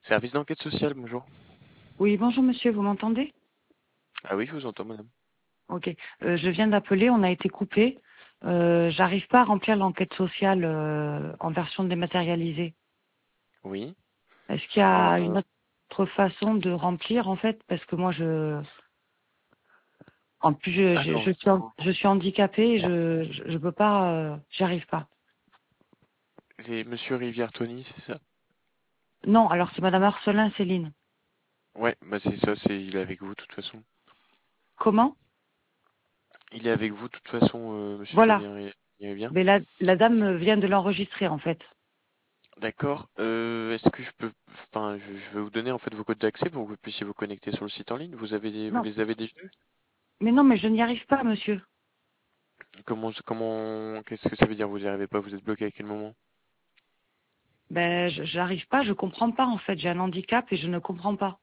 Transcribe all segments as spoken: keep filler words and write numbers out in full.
Service d'enquête sociale, bonjour. Oui, bonjour monsieur, vous m'entendez? Ah oui, je vous entends, madame. Ok. Euh, je viens d'appeler, on a été coupé. Euh, j'arrive pas à remplir l'enquête sociale euh, en version dématérialisée. Oui. Est-ce qu'il y a Euh, une autre façon de remplir en fait? Parce que moi je en plus je, je, alors, je il suis en- faut... je suis handicapée, et je, je je peux pas euh, j'y arrive pas. les Monsieur Rivière-Tony, c'est ça? Non, alors c'est Madame Arcelin Céline. Ouais, bah c'est ça, c'est il est avec vous de toute façon. Comment? Il est avec vous de toute façon, euh, Monsieur Tony Voilà. Ri- Rivière. Mais la, la dame vient de l'enregistrer en fait. D'accord. Euh, est-ce que je peux... Enfin, je, je vais vous donner en fait vos codes d'accès pour que vous puissiez vous connecter sur le site en ligne. Vous avez des... vous Non. les avez déjà vus? Mais non, mais je n'y arrive pas, monsieur. Comment... comment... Qu'est-ce que ça veut dire vous n'y arrivez pas? Vous êtes bloqué à quel moment? Ben, je- j'arrive pas, je comprends pas en fait. J'ai un handicap et je ne comprends pas.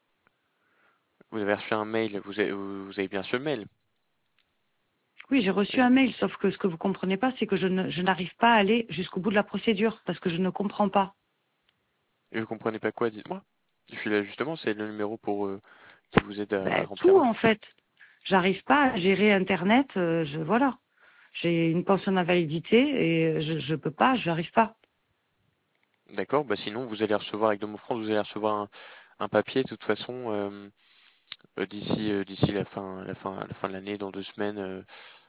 Vous avez reçu un mail, vous avez, vous vous avez bien ce mail. Oui, j'ai reçu un mail, sauf que ce que vous comprenez pas, c'est que je ne, je n'arrive pas à aller jusqu'au bout de la procédure parce que je ne comprends pas. Et vous comprenez pas quoi, dites-moi. Je suis là justement, c'est le numéro pour euh, qui vous aide à Ben, remplir tout votre en enquête. fait. J'arrive pas à gérer Internet. euh, je voilà. J'ai une pension d'invalidité et je, je peux pas, je n'arrive pas. D'accord, bah sinon vous allez recevoir avec Domofrance, vous allez recevoir un, un papier de toute façon euh, euh, d'ici euh, d'ici la fin la fin la fin de l'année dans deux semaines euh,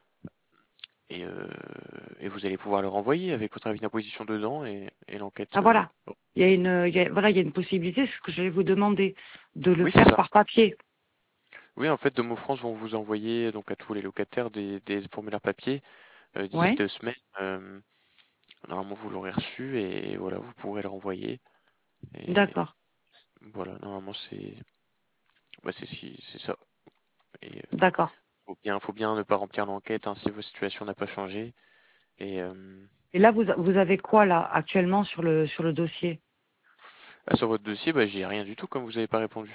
et euh, et vous allez pouvoir le renvoyer avec votre avis d'imposition dedans et, et l'enquête. Ah euh, voilà. Il y a une, il y a- voilà, il y a une possibilité, c'est ce que je vais vous demander, de le Oui, c'est faire ça. par papier. Oui, en fait, Domofrance vont vous envoyer donc à tous les locataires des, des formulaires papier euh, d'ici Ouais. deux semaines. Euh, normalement, vous l'aurez reçu et voilà, vous pourrez le renvoyer. Et D'accord. voilà, normalement c'est bah, c'est si- c'est ça. Et euh, D'accord. faut bien faut bien ne pas remplir l'enquête hein, si votre situation n'a pas changé. Et euh, Et là, vous, vous avez quoi là actuellement sur le sur le dossier? ah, sur votre dossier, bah j'ai rien du tout comme vous n'avez pas répondu.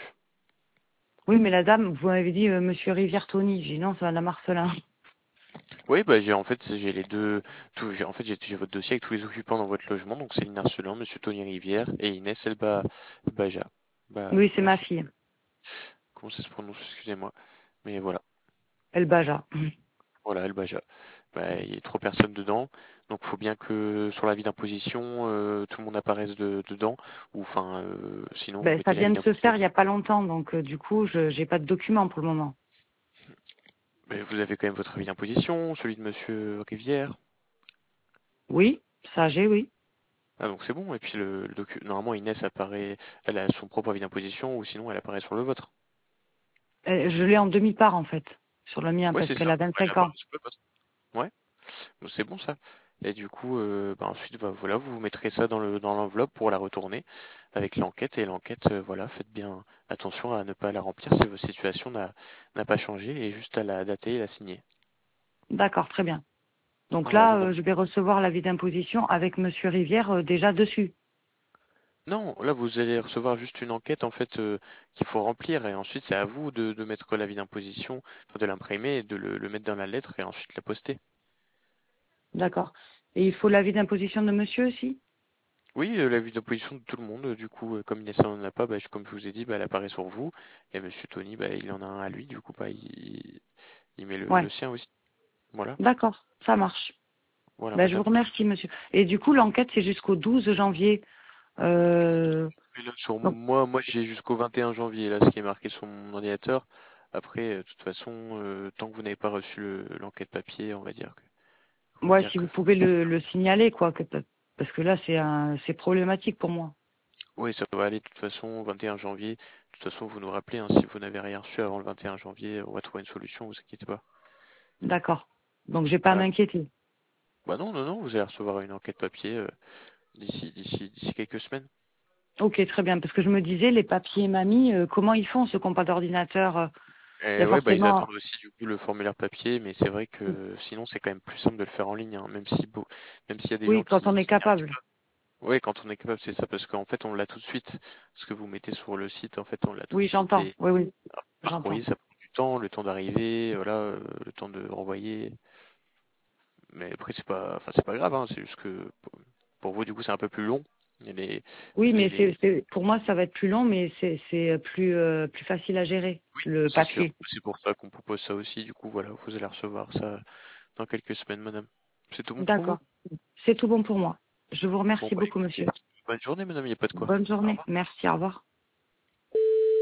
Oui, mais la dame, vous m'avez dit euh, Monsieur Rivière-Tony. J'ai dit non, c'est Madame Marcelin. Oui, bah j'ai en fait j'ai les deux. Tout, j'ai- en fait j'ai j'ai votre dossier avec tous les occupants dans votre logement, donc Céline Arcelin, Monsieur Tony Rivière et Inès Elba Baja. Bah, Oui, c'est ma Baja. fille. Comment ça se prononce? Excusez-moi. Mais voilà. Elle Baja. Voilà, Elbaja. Bah, il y a trois personnes dedans, donc il faut bien que sur l'avis d'imposition, euh, tout le monde apparaisse de- dedans, ou enfin, euh, sinon vous Ben, ça mettez vient l'avis de se d'imposition. faire il y a pas longtemps, donc euh, du coup, je j'ai pas de document pour le moment. Mais vous avez quand même votre avis d'imposition, celui de Monsieur Rivière. Oui, ça j'ai, oui. Ah donc c'est bon. Et puis le, le docu- normalement Inès apparaît, elle a son propre avis d'imposition, ou sinon elle apparaît sur le vôtre. Euh, je l'ai en demi-part en fait, sur le mien, Ouais, parce c'est qu'elle ça. a Ouais, elle vingt-cinq ans. apparaît sur le vôtre. Ouais, donc c'est bon ça. Et du coup, euh, bah, ensuite, bah, voilà, vous vous mettrez ça dans le dans l'enveloppe pour la retourner avec l'enquête. Et l'enquête, euh, voilà, faites bien attention à ne pas la remplir si votre situation n'a n'a pas changé et juste à la dater et la signer. D'accord, très bien. Donc là, Normalement, euh, je vais recevoir l'avis d'imposition avec Monsieur Rivière euh, déjà dessus. non, là vous allez recevoir juste une enquête en fait euh, qu'il faut remplir et ensuite c'est à vous de, de mettre l'avis d'imposition, enfin, de l'imprimer et de le, le mettre dans la lettre et ensuite la poster. D'accord. Et il faut l'avis d'imposition de Monsieur aussi? Oui, euh, l'avis d'imposition de tout le monde, euh, du coup, euh, comme Inès n'en a pas, bah, je- comme je vous ai dit, bah, elle apparaît sur vous. Et Monsieur Tony, bah, il en a un à lui, du coup, bah, il, il met le, Ouais. le sien aussi. Voilà, D'accord, ça marche. voilà, Ben, je vous madame. remercie, Monsieur. Et du coup, l'enquête c'est jusqu'au douze janvier. Euh, Et là, sur donc, moi, moi, j'ai jusqu'au vingt et un janvier, là, ce qui est marqué sur mon ordinateur. Après, euh, de toute façon, euh, tant que vous n'avez pas reçu le- l'enquête papier, on va dire que, on va ouais, dire si que vous faut. pouvez le, le signaler, quoi, que, parce que là, c'est un, c'est problématique pour moi. Oui, ça va aller, de toute façon, vingt et un janvier. De toute façon, vous nous rappelez, hein, si vous n'avez rien reçu avant le vingt et un janvier, on va trouver une solution, vous inquiétez pas. D'accord. Donc, j'ai pas à Voilà. m'inquiéter. Bah non, non, non, vous allez recevoir une enquête papier euh, d'ici, d'ici, d'ici quelques semaines. Ok, très bien. Parce que je me disais, les papiers mamie, euh, comment ils font, ceux qui n'ont pas d'ordinateur? euh, Il y Et a ouais, bah ils forcément. attendent aussi du coup le formulaire papier, mais c'est vrai que sinon c'est quand même plus simple de le faire en ligne, hein, même si beau, même s'il y a des gens Oui, quand on qui, est qui n'y arrivent capable. pas. Ouais, quand on est capable, c'est ça, parce qu'en fait on l'a tout de suite. Ce que vous mettez sur le site, en fait on l'a tout de Oui, suite j'entends. et Oui, oui, par j'entends. courrier ça prend du temps, le temps d'arriver, voilà, euh, le temps de renvoyer. Mais après c'est pas, enfin c'est pas grave, hein, c'est juste que pour pour vous du coup c'est un peu plus long. Et les, Oui, les, mais les... c'est, c'est, pour moi, ça va être plus long, mais c'est, c'est plus, euh, plus facile à gérer, Oui, le c'est sûr. papier. C'est pour ça qu'on propose ça aussi. Du coup, voilà, vous allez recevoir ça dans quelques semaines, madame. C'est tout bon pour vous? D'accord. C'est tout bon pour moi. Je vous Bon, remercie bah beaucoup, écoutez, monsieur. bonne journée, madame, il n'y a pas de quoi. Bonne Au journée. revoir. Merci, au revoir.